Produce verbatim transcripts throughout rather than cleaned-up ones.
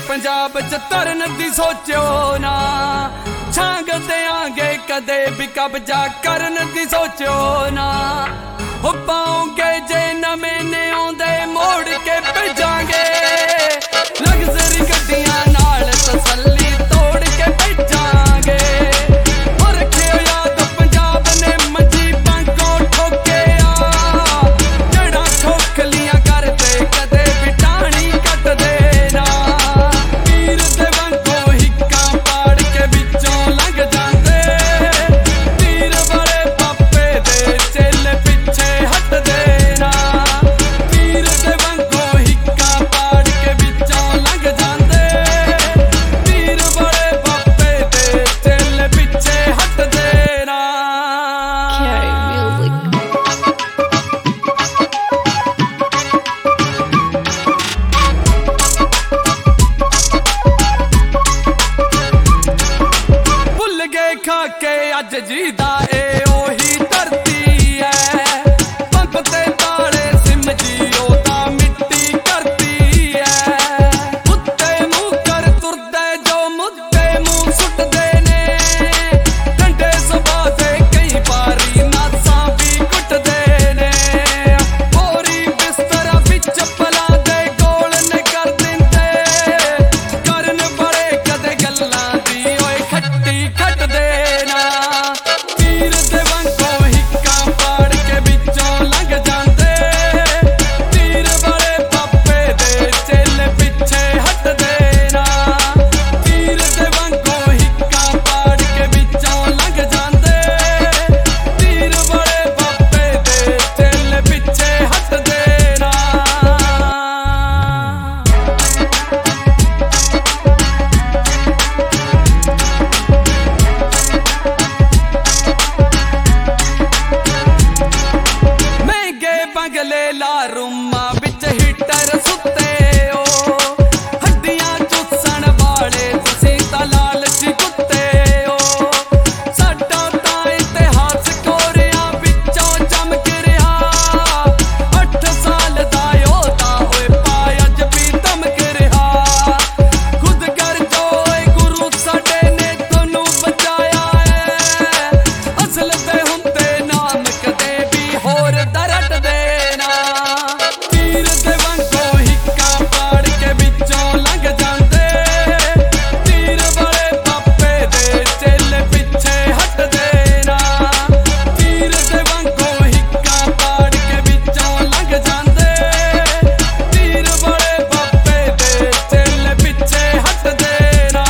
पंजाब च तरन दी सोचो ना, छांग देंगे कदे भी कब्जा करन दी सोचो ना। हो पाओगे जे नमें ने आंदे मोड़ के भेजांगे, लग्जरी गड्डियां नाल तसल्ली तोड़ के भेजांगे। और रखियो याद पंजाब ने मंजी बांगों ठोके आ, जड़ा ठोकलियां करते कदे भी टाणी कट देना। तीर दे वांगों हिक्का पाड़ के विचों लंघ जांदे, तीर वाले पापे दे चेले पिछे हट देना। तीर दे वांगों हिक्का पाड़ के विचों लंघ जांदे, तीर वाले पापे दे चेले पिछे हट देना। भुल गए खाके अज जीदा ए ओही धरती है, पंप ते ताले सिम जियो दा मिट्टी करती है। उत्ते मुंह कर तुरदे जो मुद्दे मुंह सुटदे ने, डंडे सबादे कई बारी नासां भी कुटदे ने। होरी बिस्तरा विच पला दे गोल ने कर दिंदे, करन बड़े कदे गल्लां दी ओए खट्टी खट देना। तीर दे वांगों हिक्का पाड़ के विचों लंघ जांदे, तीर वाले पापे दे चेले पिछे हट देना। तीर दे वांगों हिक्का पाड़ के विचों लंघ जांदे, तीर वाले पापे दे चेले पिछे हट देना। महंगे बंगले ला रूमां विच हीटर सुते ओ, हड्डियां चुसन वाले तुसीं तां लालची कुत्ते ओ। साडा तां इतिहास कोरियां विचों चमक रिहा, अठ साल दा योधा होए पाए अज भी धमक रिहा। खुद कर जो ओए गुरु साडे ने तोनू बचाया है, असल ते हुंदे नाम कदे भी होर दा रट देना। तीर दे वांगों हिक्का पाड़ के विचों लंघ जांदे, तीर वाले पापे दे चेले पिछे हट देना। तीर दे वांगों हिक्का पाड़ के विचों लंघ जांदे, तीर वाले पापे दे चेले पिछे हट देना।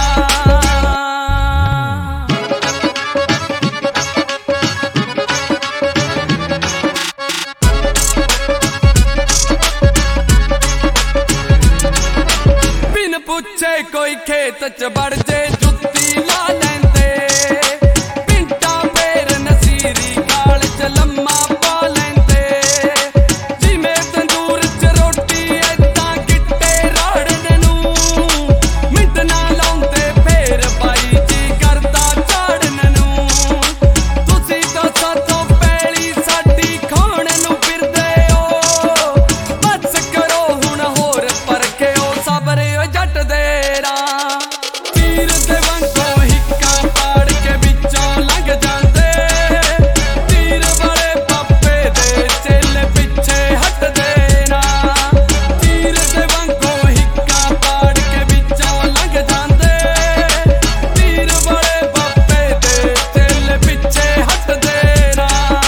बिन पुछे कोई खेत च बड़ जे जुत्ती ला लैंदे, पिंटा पेर नसीरी काल च लम्मा पा लैंदे। जिमें तंदूर च रोटी ऐदां गिट्टे राड़न नूं, मिंट ना लाउंदे फेर बाई जी करदा झाड़न नूं। तुसीं तां साथों पैली साडी खाण नूं फिरदे ओ, बस करो हुण होर परखे ओ सबरे ओ जट देना। तीर दे वांगों हिक्का पाड़ के विचों लंघ जांदे, तीर वाले पापे दे चेले पिछे हट देना। तीर दे वांगों हिक्का पाड़ के विचों लंघ जांदे, तीर वाले पापे दे चेले पिछे हट देना।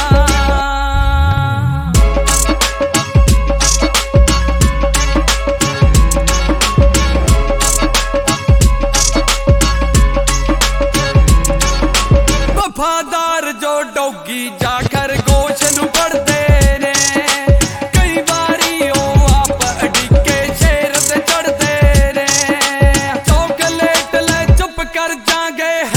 वफादार जो डोगी जा खरगोश नूं फड़दे ने, कई बारी ओ आप अडिके शेर ते चढ़दे ने। चॉकलेट ले चुप कर जांगे